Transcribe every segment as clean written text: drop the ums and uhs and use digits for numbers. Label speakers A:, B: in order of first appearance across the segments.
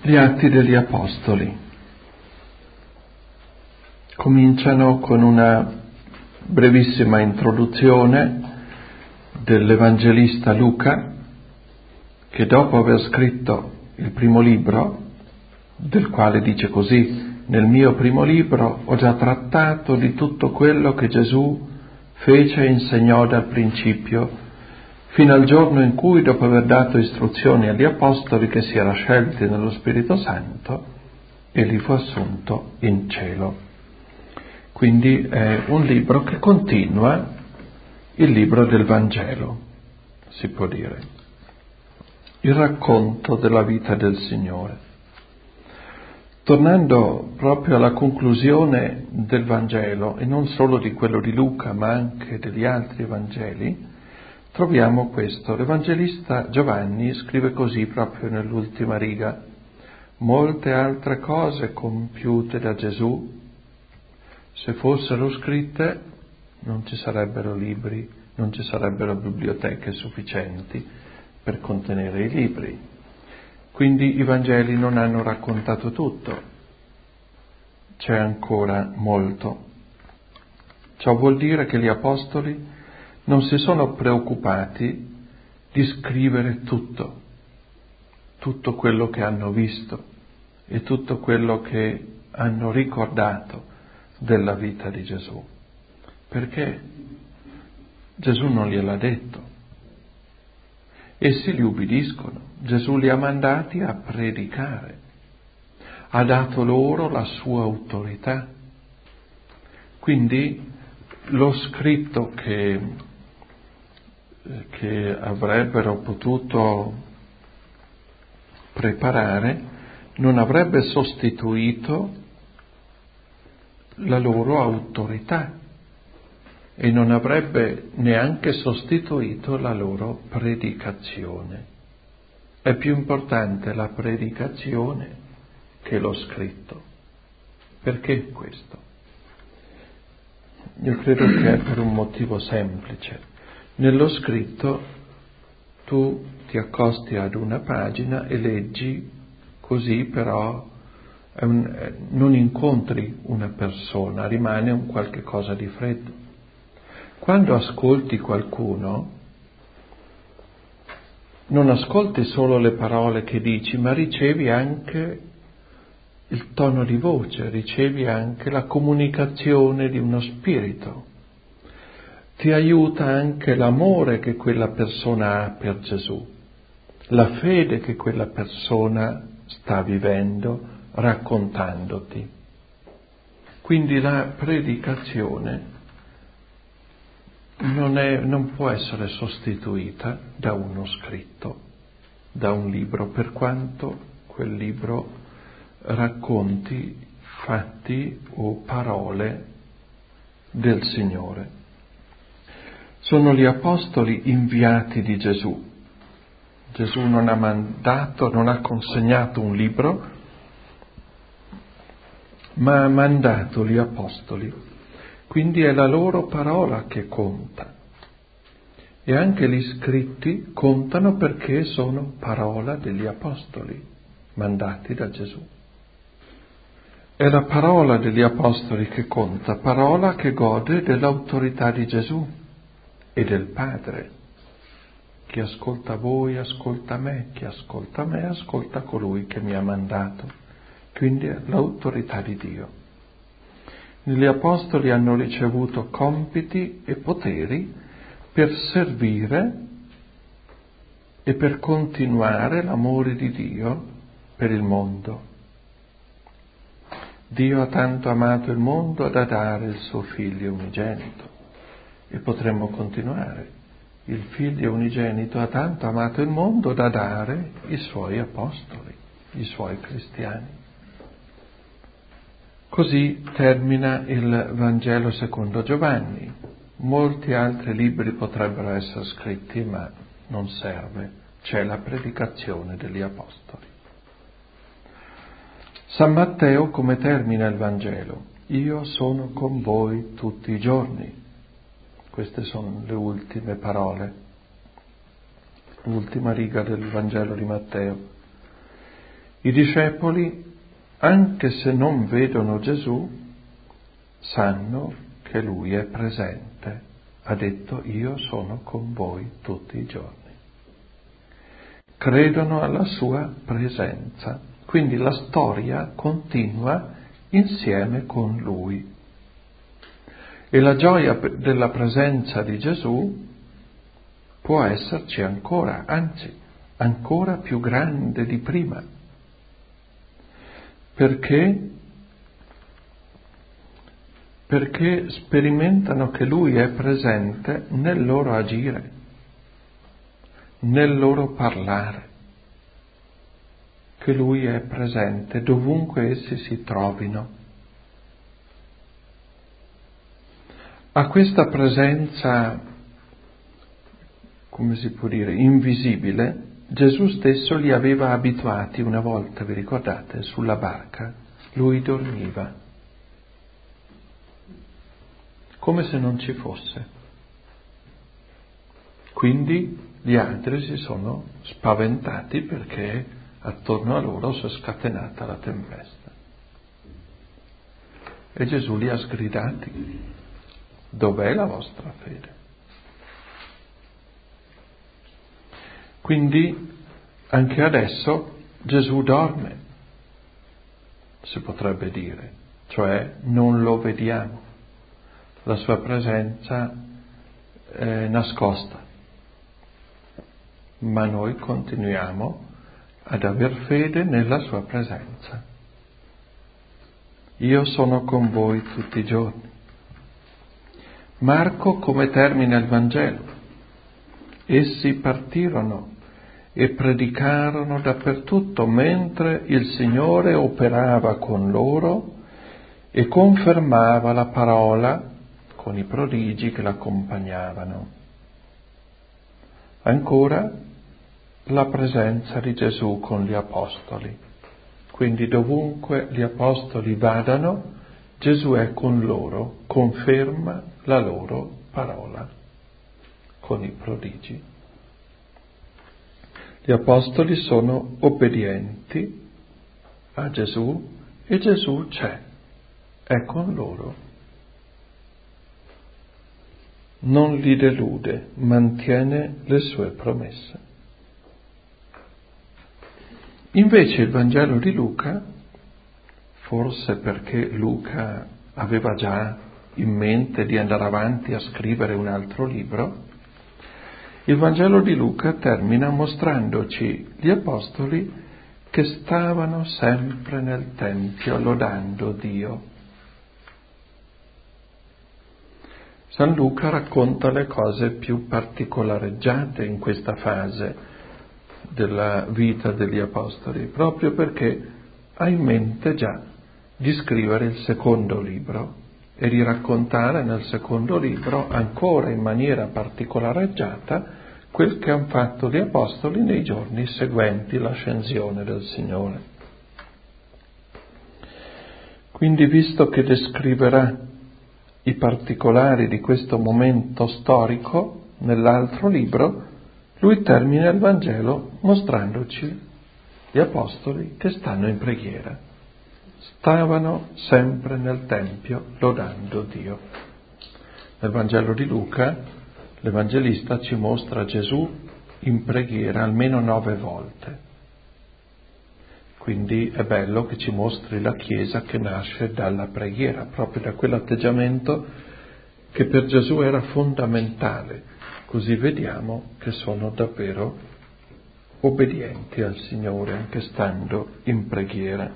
A: Gli Atti degli Apostoli cominciano con una brevissima introduzione dell'Evangelista Luca, che dopo aver scritto il primo libro, del quale dice così: nel mio primo libro ho già trattato di tutto quello che Gesù fece e insegnò dal principio, fino al giorno in cui, dopo aver dato istruzioni agli Apostoli che si era scelti nello Spirito Santo, egli fu assunto in cielo. Quindi è un libro che continua il libro del Vangelo, si può dire, il racconto della vita del Signore. Tornando proprio alla conclusione del Vangelo, e non solo di quello di Luca, ma anche degli altri Vangeli, troviamo questo. L'Evangelista Giovanni scrive così proprio nell'ultima riga: molte altre cose compiute da Gesù, se fossero scritte, non ci sarebbero libri, non ci sarebbero biblioteche sufficienti per contenere i libri. Quindi i Vangeli non hanno raccontato tutto, c'è ancora molto. Ciò vuol dire che gli Apostoli non si sono preoccupati di scrivere tutto quello che hanno visto e tutto quello che hanno ricordato della vita di Gesù, perché Gesù non gliel'ha detto. Essi li ubbidiscono, Gesù li ha mandati a predicare, ha dato loro la sua autorità. Quindi lo scritto che avrebbero potuto preparare non avrebbe sostituito la loro autorità e non avrebbe neanche sostituito la loro predicazione. È più importante la predicazione che lo scritto. Perché questo? Io credo che è per un motivo semplice. Nello scritto tu ti accosti ad una pagina e leggi così, però non incontri una persona, rimane un qualche cosa di freddo. Quando ascolti qualcuno, non ascolti solo le parole che dici, ma ricevi anche il tono di voce, ricevi anche la comunicazione di uno spirito. Ti aiuta anche l'amore che quella persona ha per Gesù, la fede che quella persona sta vivendo, raccontandoti. Quindi la predicazione non può essere sostituita da uno scritto, da un libro, per quanto quel libro racconti fatti o parole del Signore. Sono gli apostoli inviati di Gesù. Gesù non ha mandato, non ha consegnato un libro, ma ha mandato gli apostoli. Quindi è la loro parola che conta. E anche gli scritti contano perché sono parola degli apostoli, mandati da Gesù. È la parola degli apostoli che conta, parola che gode dell'autorità di Gesù e del Padre. Chi ascolta voi ascolta me, chi ascolta me ascolta colui che mi ha mandato. Quindi è l'autorità di Dio. Gli apostoli hanno ricevuto compiti e poteri per servire e per continuare l'amore di Dio per il mondo. Dio ha tanto amato il mondo da dare il suo Figlio unigenito. E potremmo continuare. Il Figlio unigenito ha tanto amato il mondo da dare i suoi apostoli, i suoi cristiani. Così termina il Vangelo secondo Giovanni. Molti altri libri potrebbero essere scritti, ma non serve. C'è la predicazione degli apostoli. San Matteo come termina il Vangelo? Io sono con voi tutti i giorni. Queste sono le ultime parole, l'ultima riga del Vangelo di Matteo. I discepoli, anche se non vedono Gesù, sanno che Lui è presente. Ha detto: io sono con voi tutti i giorni. Credono alla sua presenza. Quindi la storia continua insieme con Lui. E la gioia della presenza di Gesù può esserci ancora, anzi, ancora più grande di prima. Perché sperimentano che Lui è presente nel loro agire, nel loro parlare, che Lui è presente dovunque essi si trovino. A questa presenza, come si può dire, invisibile, Gesù stesso li aveva abituati una volta, vi ricordate, sulla barca. Lui dormiva, come se non ci fosse. Quindi gli altri si sono spaventati perché attorno a loro si è scatenata la tempesta. E Gesù li ha sgridati: dov'è la vostra fede? Quindi anche adesso Gesù dorme, si potrebbe dire, cioè non lo vediamo, la sua presenza è nascosta, ma noi continuiamo ad aver fede nella sua presenza. Io sono con voi tutti i giorni. Marco come termina il Vangelo? Essi partirono e predicarono dappertutto mentre il Signore operava con loro e confermava la parola con i prodigi che l'accompagnavano. Ancora la presenza di Gesù con gli apostoli. Quindi dovunque gli apostoli vadano, Gesù è con loro, conferma la loro parola con i prodigi. Gli apostoli sono obbedienti a Gesù e Gesù c'è, è con loro. Non li delude, mantiene le sue promesse. Invece il Vangelo di Luca, forse perché Luca aveva già in mente di andare avanti a scrivere un altro libro, il Vangelo di Luca termina mostrandoci gli apostoli che stavano sempre nel Tempio lodando Dio. San Luca racconta le cose più particolareggiate in questa fase della vita degli apostoli, proprio perché ha in mente già di scrivere il secondo libro e di raccontare nel secondo libro ancora in maniera particolareggiata quel che hanno fatto gli apostoli nei giorni seguenti l'ascensione del Signore. Quindi, visto che descriverà i particolari di questo momento storico nell'altro libro, lui termina il Vangelo mostrandoci gli apostoli che stanno in preghiera. Stavano sempre nel Tempio lodando Dio. Nel Vangelo di Luca, l'Evangelista ci mostra Gesù in preghiera almeno 9 volte. Quindi è bello che ci mostri la Chiesa che nasce dalla preghiera, proprio da quell'atteggiamento che per Gesù era fondamentale. Così vediamo che sono davvero obbedienti al Signore anche stando in preghiera.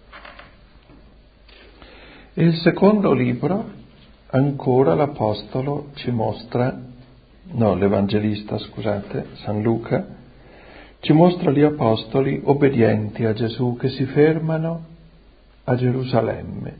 A: E il secondo libro, ancora l'Apostolo ci mostra, l'Evangelista, San Luca, ci mostra gli Apostoli obbedienti a Gesù che si fermano a Gerusalemme.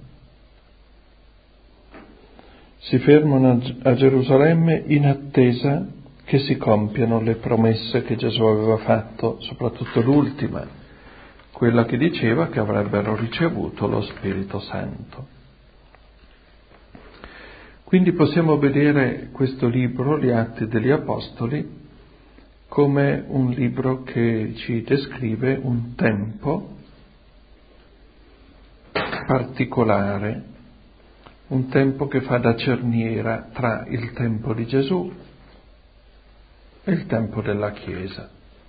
A: Si fermano a Gerusalemme in attesa che si compiano le promesse che Gesù aveva fatto, soprattutto l'ultima, quella che diceva che avrebbero ricevuto lo Spirito Santo. Quindi possiamo vedere questo libro, gli Atti degli Apostoli, come un libro che ci descrive un tempo particolare, un tempo che fa da cerniera tra il tempo di Gesù e il tempo della Chiesa.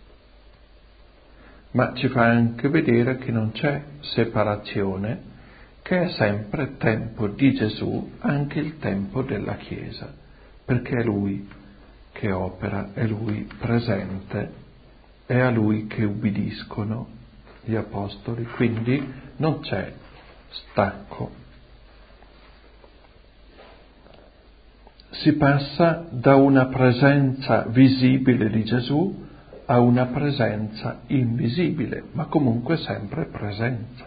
A: Ma ci fa anche vedere che non c'è separazione, che è sempre tempo di Gesù, anche il tempo della Chiesa, perché è Lui che opera, è Lui presente, è a Lui che ubbidiscono gli Apostoli, quindi non c'è stacco. Si passa da una presenza visibile di Gesù a una presenza invisibile, ma comunque sempre presenza.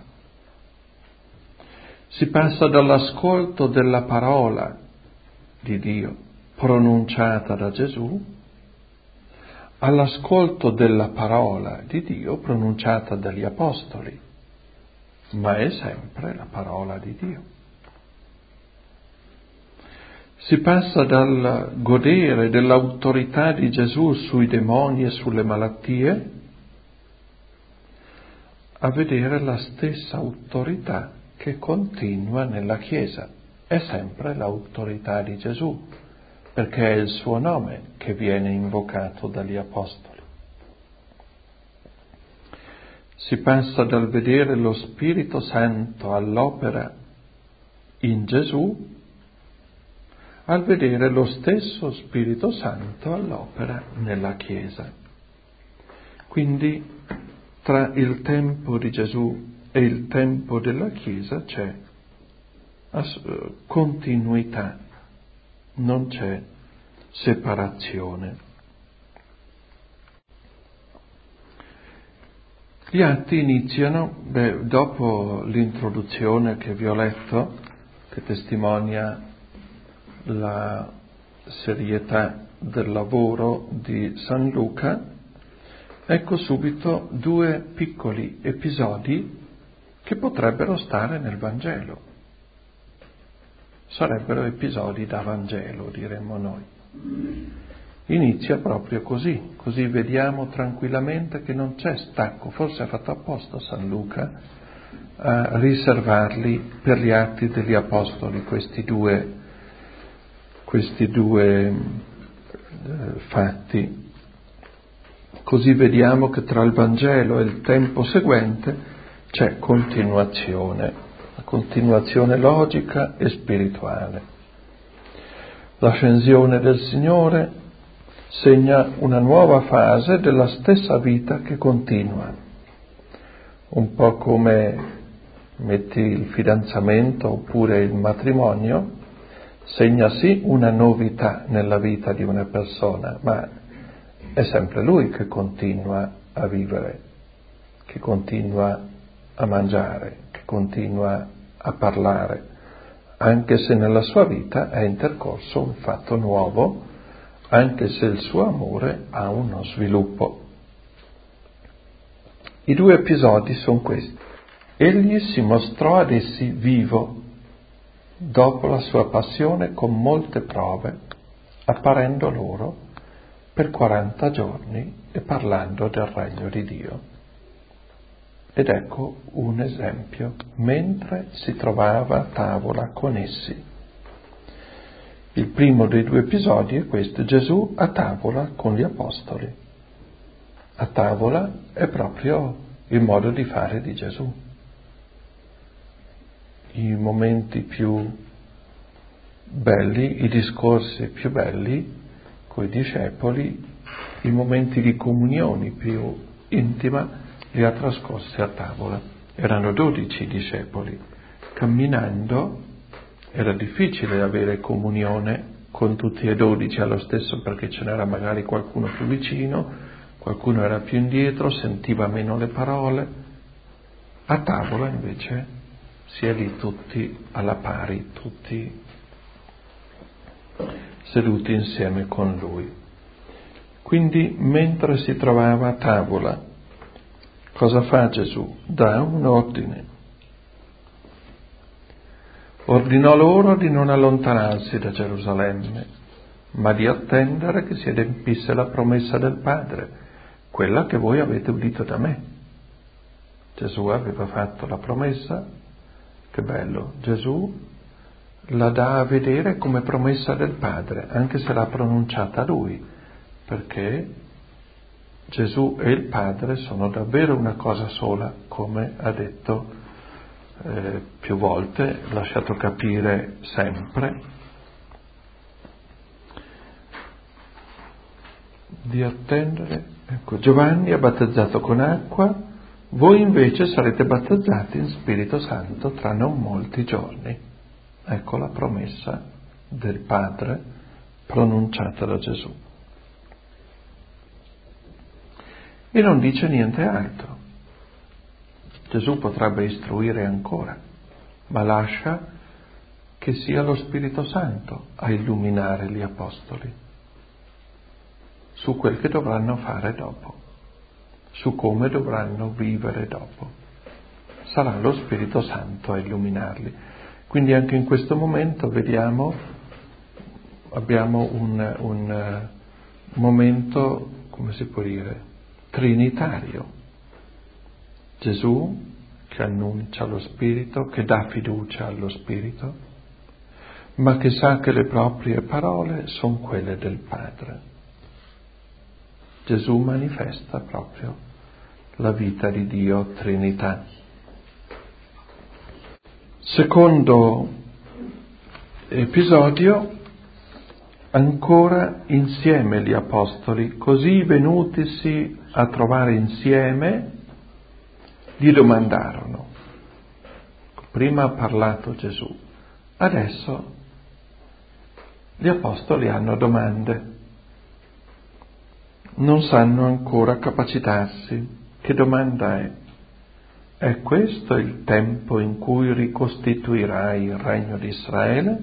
A: Si passa dall'ascolto della parola di Dio pronunciata da Gesù all'ascolto della parola di Dio pronunciata dagli Apostoli, ma è sempre la parola di Dio. Si passa dal godere dell'autorità di Gesù sui demoni e sulle malattie a vedere la stessa autorità che continua nella Chiesa. È sempre l'autorità di Gesù, perché è il suo nome che viene invocato dagli Apostoli. Si passa dal vedere lo Spirito Santo all'opera in Gesù al vedere lo stesso Spirito Santo all'opera nella Chiesa. Quindi tra il tempo di Gesù e il tempo della Chiesa c'è continuità, non c'è separazione. Gli atti iniziano, dopo l'introduzione che vi ho letto, che testimonia la serietà del lavoro di San Luca, ecco subito due piccoli episodi che potrebbero stare nel Vangelo. Sarebbero episodi da Vangelo, diremmo noi. Inizia proprio così vediamo tranquillamente che non c'è stacco, forse ha fatto apposta San Luca a riservarli per gli atti degli Apostoli, questi due fatti. Così vediamo che tra il Vangelo e il tempo seguente c'è continuazione, una continuazione logica e spirituale. L'ascensione del Signore segna una nuova fase della stessa vita che continua, un po' come metti il fidanzamento oppure il matrimonio, segna sì una novità nella vita di una persona, ma è sempre lui che continua a vivere, che continua a mangiare, che continua a parlare, anche se nella sua vita è intercorso un fatto nuovo, anche se il suo amore ha uno sviluppo. I due episodi sono questi. Egli si mostrò ad essi vivo dopo la sua passione con molte prove, apparendo loro per 40 giorni e parlando del regno di Dio. Ed ecco un esempio, mentre si trovava a tavola con essi. Il primo dei due episodi è questo, Gesù a tavola con gli Apostoli. A tavola è proprio il modo di fare di Gesù. I momenti più belli, i discorsi più belli coi discepoli, i momenti di comunione più intima li ha trascorsi a tavola. Erano 12 discepoli. Camminando era difficile avere comunione con tutti e 12 allo stesso, perché ce n'era magari qualcuno più vicino, qualcuno era più indietro, sentiva meno le parole. A tavola invece si è lì tutti alla pari, tutti seduti insieme con lui. Quindi mentre si trovava a tavola, cosa fa Gesù? Dà un ordine. Ordinò loro di non allontanarsi da Gerusalemme, ma di attendere che si adempisse la promessa del Padre, quella che voi avete udito da me. Gesù aveva fatto la promessa Che bello, Gesù la dà a vedere come promessa del Padre, anche se l'ha pronunciata lui, perché Gesù e il Padre sono davvero una cosa sola, come ha detto più volte, lasciato capire sempre, di attendere. Ecco, Giovanni ha battezzato con acqua, voi invece sarete battezzati in Spirito Santo tra non molti giorni. Ecco la promessa del Padre pronunciata da Gesù. E non dice niente altro. Gesù potrebbe istruire ancora, ma lascia che sia lo Spirito Santo a illuminare gli Apostoli su quel che dovranno fare dopo, su come dovranno vivere dopo. Sarà lo Spirito Santo a illuminarli. Quindi anche in questo momento abbiamo un momento, come si può dire, trinitario. Gesù che annuncia lo Spirito, che dà fiducia allo Spirito, ma che sa che le proprie parole sono quelle del Padre. Gesù manifesta proprio la vita di Dio Trinità. Secondo episodio, ancora insieme gli Apostoli, così venutisi a trovare insieme, gli domandarono. Prima ha parlato Gesù, adesso gli Apostoli hanno domande. Non sanno ancora capacitarsi. Che domanda è? È questo il tempo in cui ricostituirai il regno di Israele?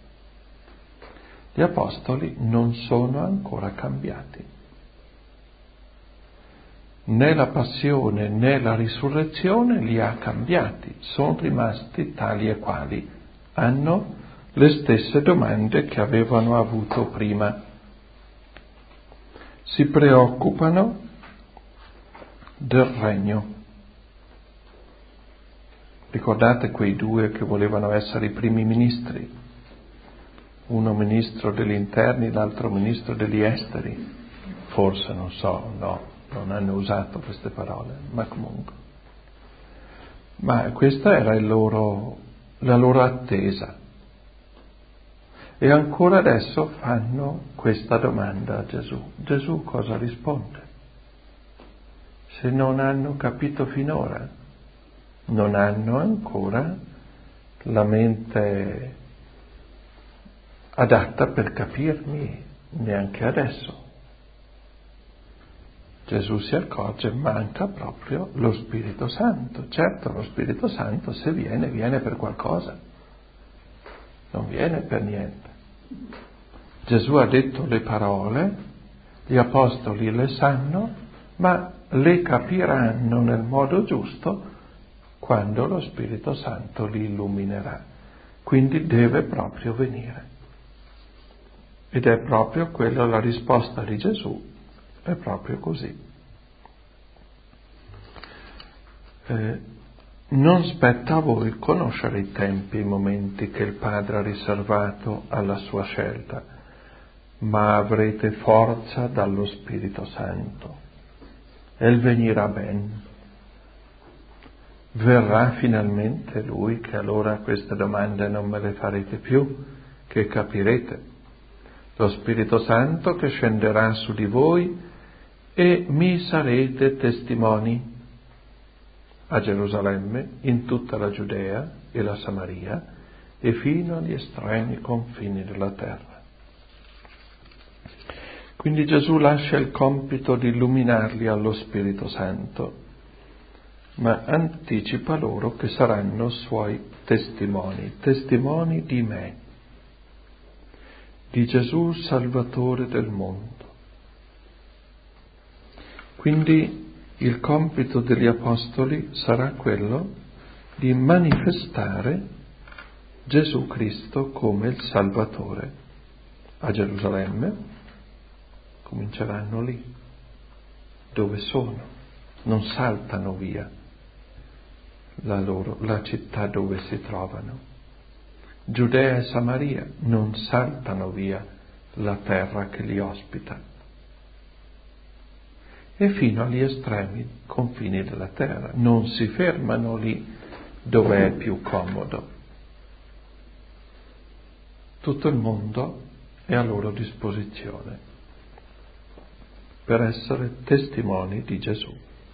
A: Gli Apostoli non sono ancora cambiati. Né la passione né la risurrezione li ha cambiati, sono rimasti tali e quali, hanno le stesse domande che avevano avuto prima. Si preoccupano del regno. Ricordate quei due che volevano essere i primi ministri? Uno ministro degli interni, l'altro ministro degli esteri. Forse, non so, no. Non hanno usato queste parole, ma comunque. Ma questa era la loro attesa. E ancora adesso fanno questa domanda a Gesù. Gesù cosa risponde? Se non hanno capito finora, non hanno ancora la mente adatta per capirmi neanche adesso. Gesù si accorge, manca proprio lo Spirito Santo. Certo, lo Spirito Santo se viene, viene per qualcosa, non viene per niente. Gesù ha detto le parole, gli Apostoli le sanno, ma le capiranno nel modo giusto quando lo Spirito Santo li illuminerà. Quindi deve proprio venire. Ed è proprio quella la risposta di Gesù. È proprio così. Non spetta a voi conoscere i tempi e i momenti che il Padre ha riservato alla sua scelta, ma avrete forza dallo Spirito Santo. El venirà ben. Verrà finalmente Lui, che allora queste domande non me le farete più, che capirete. Lo Spirito Santo che scenderà su di voi e mi sarete testimoni a Gerusalemme, in tutta la Giudea e la Samaria e fino agli estremi confini della terra. Quindi Gesù lascia il compito di illuminarli allo Spirito Santo, ma anticipa loro che saranno suoi testimoni di me, di Gesù Salvatore del mondo. Quindi il compito degli Apostoli sarà quello di manifestare Gesù Cristo come il Salvatore a Gerusalemme. Cominceranno lì, dove sono, non saltano via. la città dove si trovano. Giudea e Samaria non saltano via la terra che li ospita. E fino agli estremi confini della terra, non si fermano lì dove è più comodo. Tutto il mondo è a loro disposizione per essere testimoni di Gesù.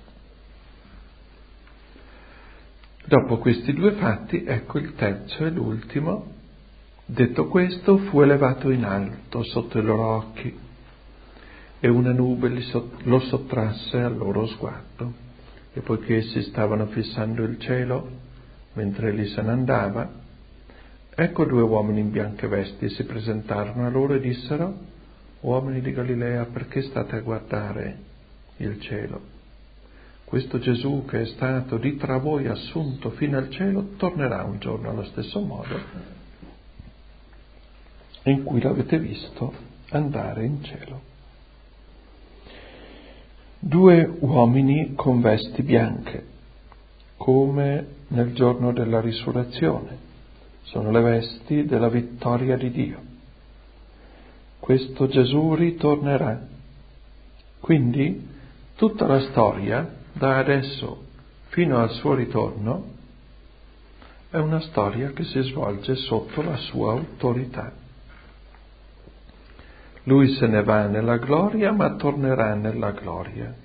A: Dopo questi due fatti, ecco il terzo e l'ultimo. Detto questo, fu elevato in alto sotto i loro occhi e una nube lo sottrasse al loro sguardo. E poiché essi stavano fissando il cielo mentre egli se ne andava, ecco due uomini in bianche vesti si presentarono a loro e dissero: uomini di Galilea, perché state a guardare il cielo? Questo Gesù che è stato di tra voi assunto fino al cielo tornerà un giorno allo stesso modo in cui l'avete visto andare in cielo. Due uomini con vesti bianche, come nel giorno della risurrezione, sono le vesti della vittoria di Dio. Questo Gesù ritornerà. Quindi tutta la storia, da adesso fino al suo ritorno, è una storia che si svolge sotto la sua autorità. Lui se ne va nella gloria, ma tornerà nella gloria.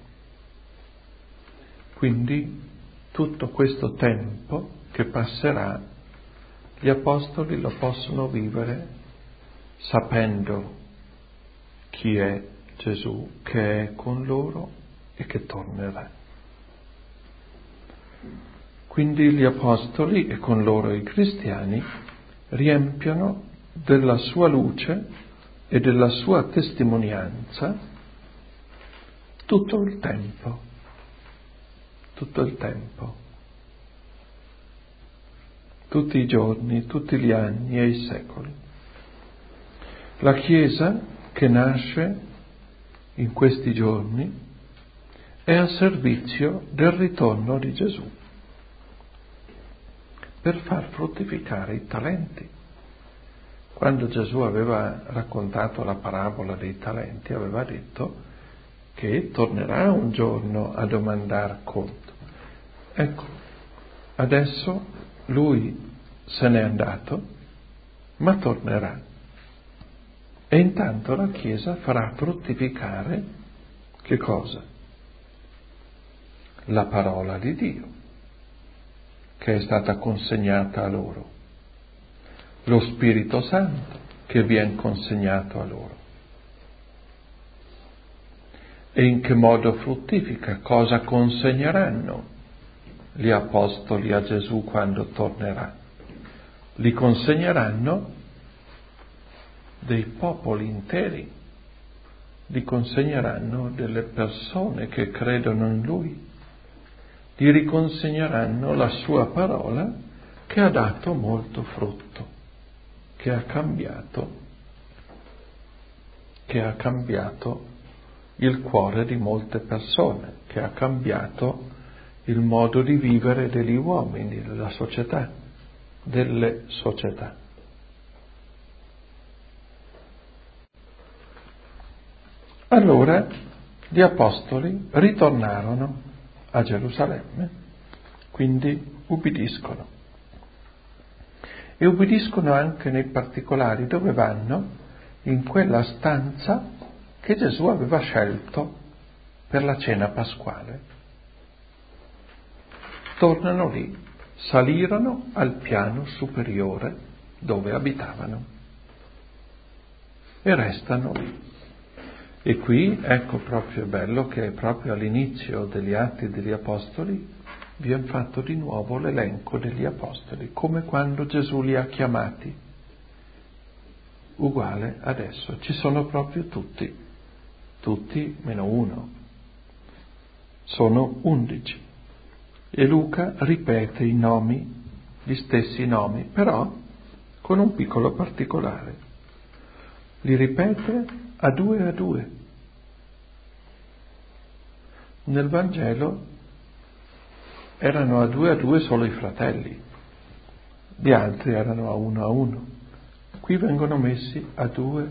A: Quindi tutto questo tempo che passerà, gli apostoli lo possono vivere sapendo chi è Gesù, che è con loro e che tornerà. Quindi gli apostoli e con loro i cristiani riempiono della sua luce e della sua testimonianza tutto il tempo, tutti i giorni, tutti gli anni e i secoli. La Chiesa che nasce in questi giorni è a servizio del ritorno di Gesù, per far fruttificare i talenti. Quando Gesù aveva raccontato la parabola dei talenti, aveva detto che tornerà un giorno a domandar conto. Ecco, adesso lui se n'è andato, ma tornerà. E intanto la Chiesa farà fruttificare che cosa? La parola di Dio, che è stata consegnata a loro, lo Spirito Santo che viene consegnato a loro. E in che modo fruttifica? Cosa consegneranno gli apostoli a Gesù quando tornerà? Li consegneranno dei popoli interi, li consegneranno delle persone che credono in Lui, gli riconsegneranno la sua parola che ha dato molto frutto, che ha cambiato il cuore di molte persone, che ha cambiato il modo di vivere degli uomini, delle società. Allora gli apostoli ritornarono a Gerusalemme, quindi ubbidiscono. E ubbidiscono anche nei particolari dove vanno, in quella stanza che Gesù aveva scelto per la cena pasquale. Tornano lì, salirono al piano superiore dove abitavano e restano lì. E qui, ecco, proprio è bello che proprio all'inizio degli Atti degli Apostoli viene fatto di nuovo l'elenco degli Apostoli, come quando Gesù li ha chiamati. Uguale adesso, ci sono proprio tutti meno uno. Sono 11. E Luca ripete i nomi, gli stessi nomi, però con un piccolo particolare. Li ripete a due. Nel Vangelo erano a due solo i fratelli, gli altri erano a uno. Qui vengono messi a due,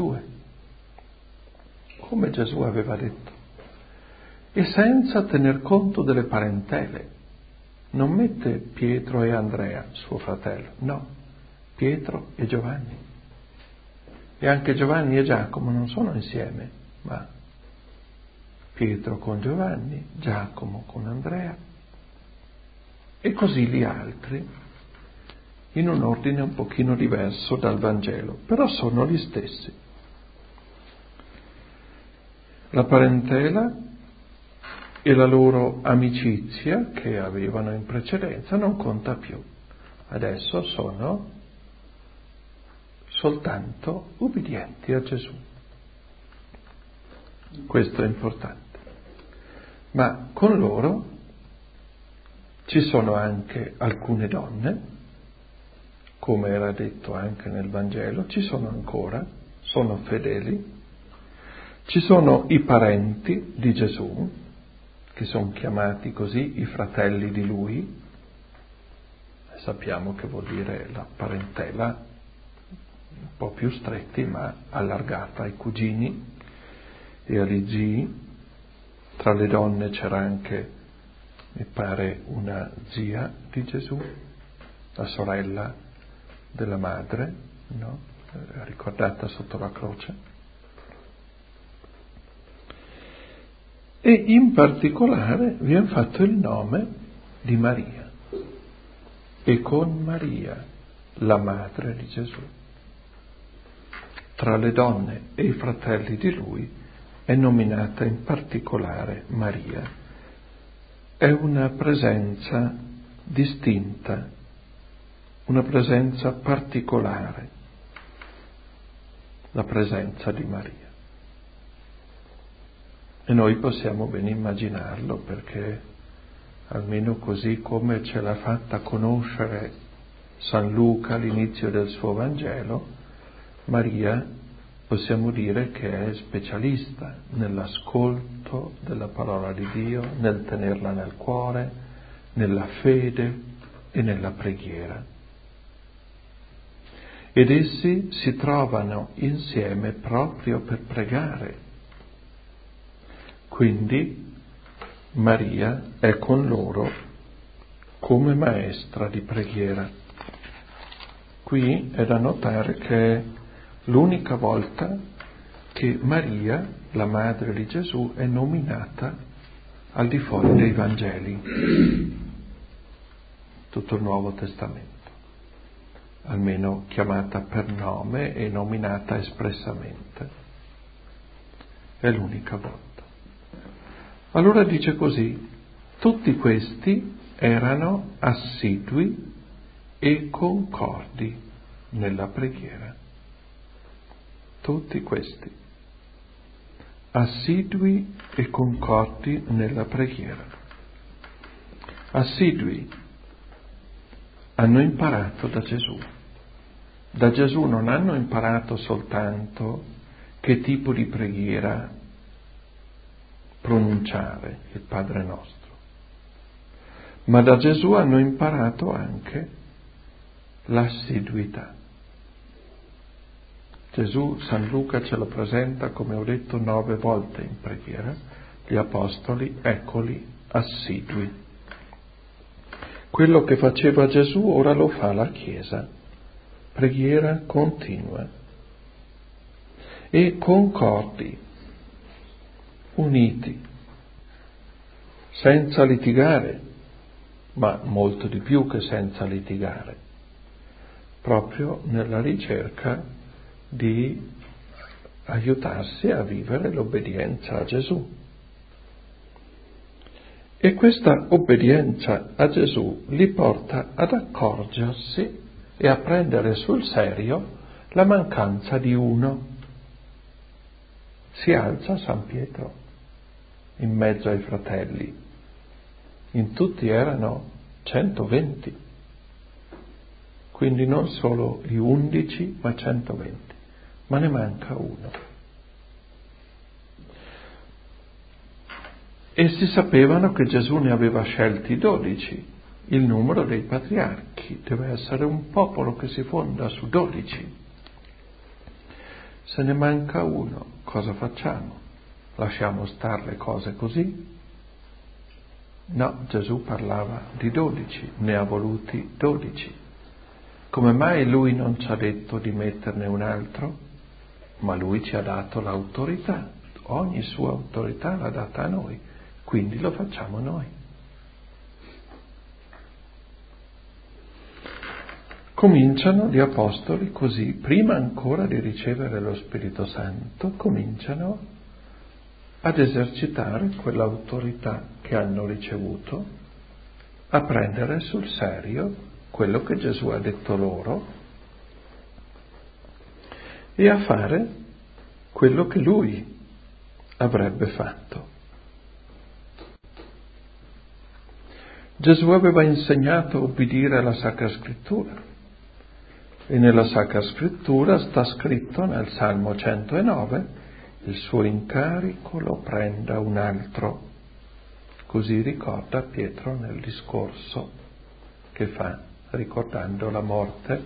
A: come Gesù aveva detto, e senza tener conto delle parentele. Non mette Pietro e Andrea, suo fratello, no, Pietro e Giovanni. E anche Giovanni e Giacomo non sono insieme, ma Pietro con Giovanni, Giacomo con Andrea, e così gli altri, in un ordine un pochino diverso dal Vangelo, però sono gli stessi. La parentela e la loro amicizia che avevano in precedenza non conta più. Adesso sono soltanto ubbidienti a Gesù. Questo è importante. Ma con loro ci sono anche alcune donne, come era detto anche nel Vangelo, ci sono ancora, sono fedeli. Ci sono i parenti di Gesù, che sono chiamati così i fratelli di Lui. Sappiamo che vuol dire la parentela un po' più stretti, ma allargata ai cugini e agli zii. Tra le donne c'era anche, mi pare, una zia di Gesù, la sorella della madre, no? Ricordata sotto la croce. E in particolare viene fatto il nome di Maria, e con Maria, la madre di Gesù. Tra le donne e i fratelli di Lui è nominata in particolare Maria. È una presenza distinta, una presenza particolare, la presenza di Maria. E noi possiamo ben immaginarlo, perché almeno così come ce l'ha fatta conoscere San Luca all'inizio del suo Vangelo, Maria possiamo dire che è specialista nell'ascolto della parola di Dio, nel tenerla nel cuore, nella fede e nella preghiera. Ed essi si trovano insieme proprio per pregare. Quindi Maria è con loro come maestra di preghiera. Qui è da notare che è l'unica volta che Maria, la madre di Gesù, è nominata al di fuori dei Vangeli, tutto il Nuovo Testamento, almeno chiamata per nome e nominata espressamente. È l'unica volta. Allora dice così: tutti questi erano assidui e concordi nella preghiera. Tutti questi, assidui e concordi nella preghiera. Assidui, hanno imparato da Gesù. Da Gesù non hanno imparato soltanto che tipo di preghiera pronunciare, il Padre nostro, ma da Gesù hanno imparato anche l'assiduità. Gesù, San Luca ce lo presenta, come ho detto, 9 volte in preghiera, gli apostoli, eccoli, assidui. Quello che faceva Gesù ora lo fa la Chiesa, preghiera continua. E concordi, uniti, senza litigare, ma molto di più che senza litigare, proprio nella ricerca di aiutarsi a vivere l'obbedienza a Gesù. E questa obbedienza a Gesù li porta ad accorgersi e a prendere sul serio la mancanza di uno. Si alza San Pietro in mezzo ai fratelli. In tutti erano 120, quindi non solo gli 11, ma 120, ma ne manca uno. Essi sapevano che Gesù ne aveva scelti 12, il numero dei patriarchi, deve essere un popolo che si fonda su 12. Se ne manca uno, cosa facciamo? Lasciamo stare le cose così? No, Gesù parlava di 12, ne ha voluti 12. Come mai lui non ci ha detto di metterne un altro? Ma lui ci ha dato l'autorità, ogni sua autorità l'ha data a noi, quindi lo facciamo noi. Cominciano gli apostoli così, prima ancora di ricevere lo Spirito Santo, cominciano ad esercitare quell'autorità che hanno ricevuto, a prendere sul serio quello che Gesù ha detto loro e a fare quello che lui avrebbe fatto. Gesù aveva insegnato a obbedire alla Sacra Scrittura e nella Sacra Scrittura sta scritto nel Salmo 109: il suo incarico lo prenda un altro. Così ricorda Pietro nel discorso che fa, ricordando la morte,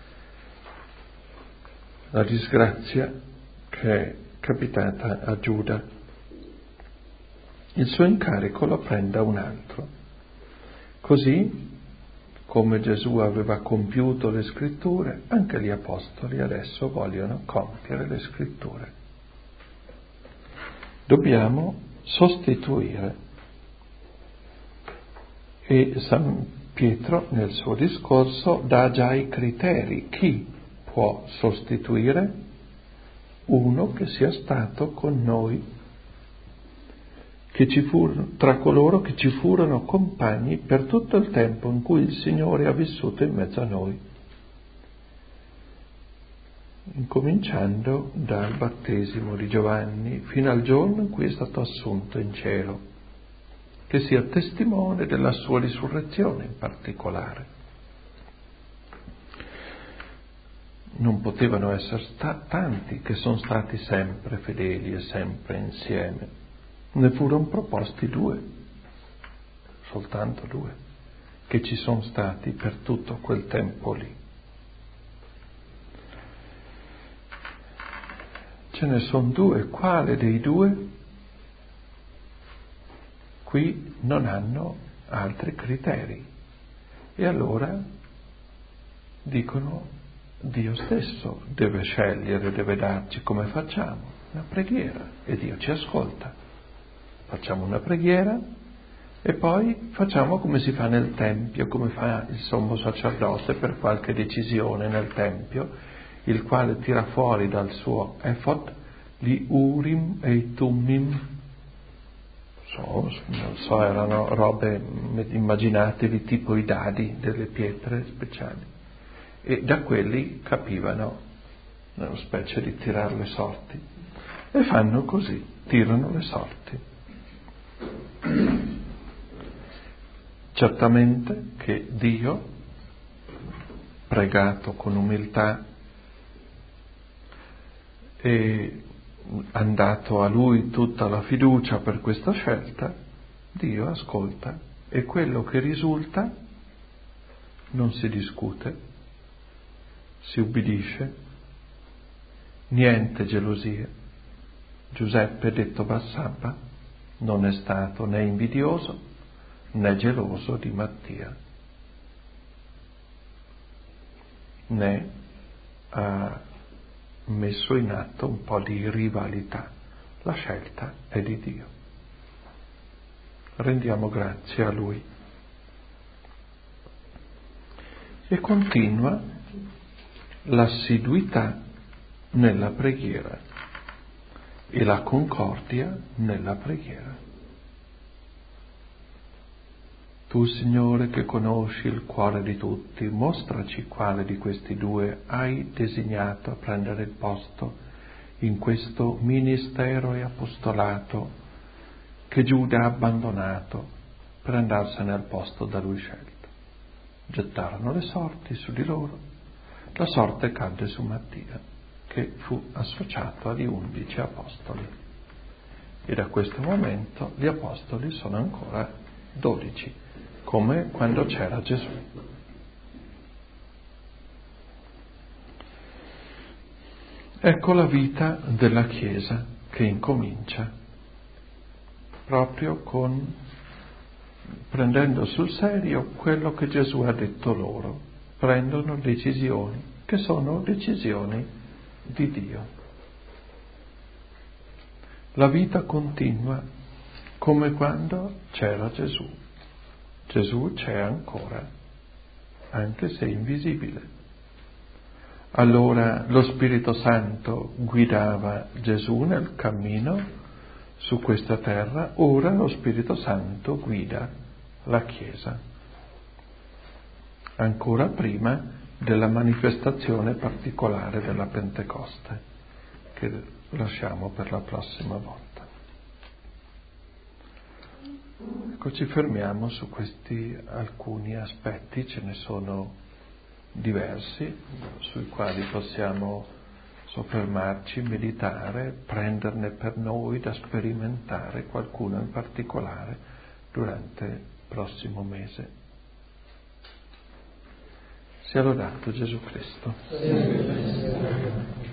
A: la disgrazia che è capitata a Giuda. Il suo incarico lo prenda un altro. Così, come Gesù aveva compiuto le scritture, anche gli apostoli adesso vogliono compiere le scritture. Dobbiamo sostituire. E San Pietro nel suo discorso dà già i criteri. Chi può sostituire? Uno che sia stato con noi, tra coloro che ci furono compagni per tutto il tempo in cui il Signore ha vissuto in mezzo a noi, incominciando dal battesimo di Giovanni fino al giorno in cui è stato assunto in cielo, che sia testimone della sua risurrezione in particolare. Non potevano essere tanti che sono stati sempre fedeli e sempre insieme. Ne furono proposti 2, soltanto 2, che ci sono stati per tutto quel tempo lì. Ce ne sono 2, quale dei 2? Qui non hanno altri criteri. E allora dicono: Dio stesso deve scegliere, deve darci. Come facciamo? Una preghiera, e Dio ci ascolta. Facciamo una preghiera e poi facciamo come si fa nel Tempio, come fa il sommo sacerdote per qualche decisione nel Tempio, il quale tira fuori dal suo efod gli Urim e i Tummim. Non so, erano robe, immaginatevi, tipo i dadi delle pietre speciali. E da quelli capivano una specie di tirare le sorti. E fanno così, tirano le sorti. Certamente che Dio, pregato con umiltà e andato a Lui tutta la fiducia per questa scelta, Dio ascolta e quello che risulta non si discute, si ubbidisce, niente gelosie. Giuseppe, detto Bassabba, non è stato né invidioso né geloso di Mattia, né ha messo in atto un po' di rivalità. La scelta è di Dio. Rendiamo grazie a Lui. E continua l'assiduità nella preghiera e la concordia nella preghiera. Tu, Signore, che conosci il cuore di tutti, mostraci quale di questi 2 hai designato a prendere il posto in questo ministero e apostolato che Giuda ha abbandonato per andarsene al posto da lui scelto. Gettarono le sorti su di loro. La sorte cadde su Mattia, che fu associato agli 11 apostoli. E da questo momento gli apostoli sono ancora 12, come quando c'era Gesù. Ecco la vita della Chiesa che incomincia proprio prendendo sul serio quello che Gesù ha detto loro, prendono decisioni che sono decisioni di Dio. La vita continua come quando c'era Gesù. Gesù c'è ancora, anche se invisibile. Allora lo Spirito Santo guidava Gesù nel cammino su questa terra, ora lo Spirito Santo guida la Chiesa, ancora prima della manifestazione particolare della Pentecoste, che lasciamo per la prossima volta. Ecco, ci fermiamo su questi alcuni aspetti, ce ne sono diversi sui quali possiamo soffermarci, meditare, prenderne per noi da sperimentare qualcuno in particolare durante il prossimo mese. Sia lodato Gesù Cristo.